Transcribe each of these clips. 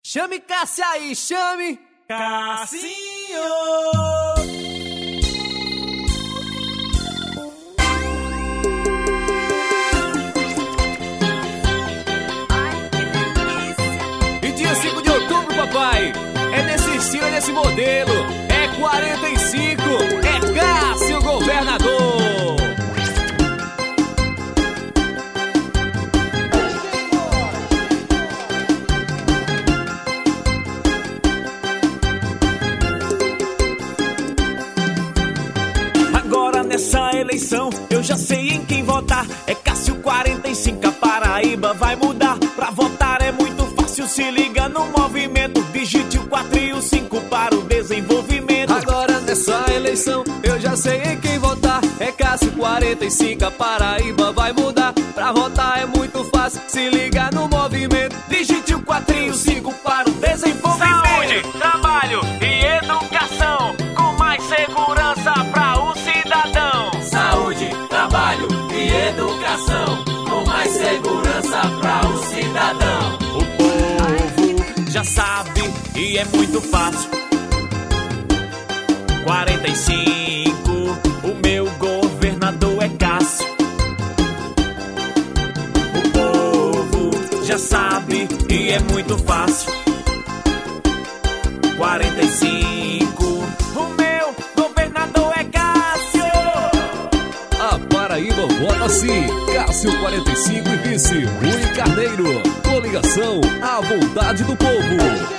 Chame Cássia aí, chame Cassinho. E dia 5 de outubro, papai, é nesse estilo, é nesse modelo, é 45, é Cássio Governador. Agora nessa eleição eu já sei em quem votar. É Cássio 45, a Paraíba vai mudar. Pra votar é muito fácil, se liga no movimento. Digite o 4 e o 5 para o desenvolvimento. Agora nessa eleição eu já sei em quem votar. É Cássio 45, a Paraíba vai mudar. Pra votar é muito fácil, se liga no movimento. Digite o 4 e o 5 para o desenvolvimento. Saúde, trabalho e educação, com mais segurança para o cidadão. Saúde, trabalho e educação, com mais segurança para o cidadão. O povo já sabe e é muito fácil. 45, o meu governador é Cássio. O povo já sabe e é muito fácil. 45, o meu governador é Cássio. A Paraíba vota assim, Cássio 45 e vice Rui Carneiro. Coligação, a vontade do povo.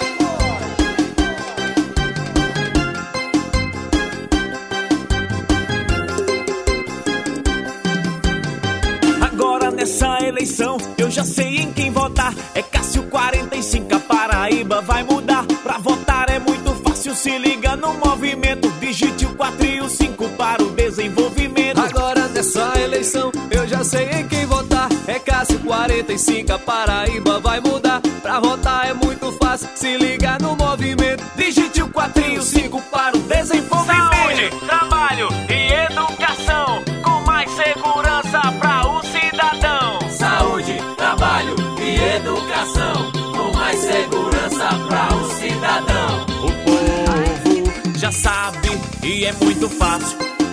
Agora nessa eleição eu já sei em quem votar. É Cássio 45, a Paraíba vai mudar. Pra votar é muito fácil, se liga no movimento. Digite o 4 e o 5 para o desenvolvimento. Agora nessa eleição eu já sei em quem votar. É Cássio 45, a Paraíba vai mudar. Pra votar é muito fácil, se liga no movimento. Digite o 4 e o 5 para o desenvolvimento. Saúde, trabalho e educação, com mais segurança para o cidadão. Saúde, trabalho e educação, com mais segurança para o cidadão. O povo já sabe e é muito fácil.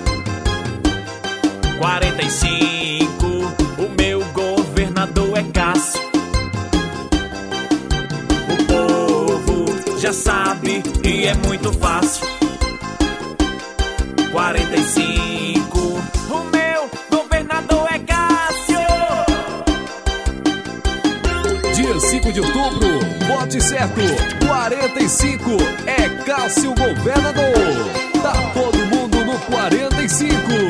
45, o meu governador é Cássio. O povo já sabe e é muito fácil. 45, o meu governador é Cássio. Dia 5 de outubro, vote certo, 45, é Cássio Governador. Tá todo mundo no 45.